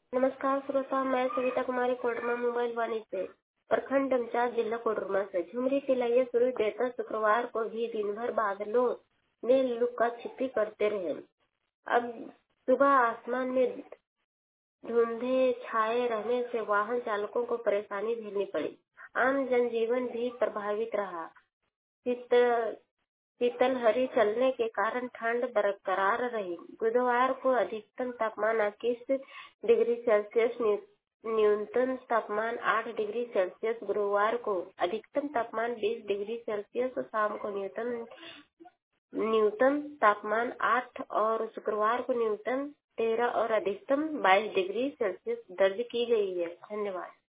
नमस्कार श्रोता, मैं सविता कुमारी कोडरमा मोबाइल वाणी से प्रखंड अंचार जिला कोडरमा से झुमरी तिलैया सूर्य देवता शुक्रवार को भी दिन भर बादलों ने लुका छिपी करते रहे। अब सुबह आसमान में धुंधे छाए रहने से वाहन चालकों को परेशानी झेलनी पड़ी। आम जनजीवन भी प्रभावित रहा। शीतलहरी चलने के कारण ठंड बरकरार रही। बुधवार को अधिकतम तापमान 21 डिग्री सेल्सियस, न्यूनतम तापमान 8 डिग्री सेल्सियस। गुरुवार को अधिकतम तापमान 20 डिग्री सेल्सियस, शाम को न्यूनतम तापमान 8 और शुक्रवार को न्यूनतम 13 और अधिकतम 22 डिग्री सेल्सियस दर्ज की गई है। धन्यवाद।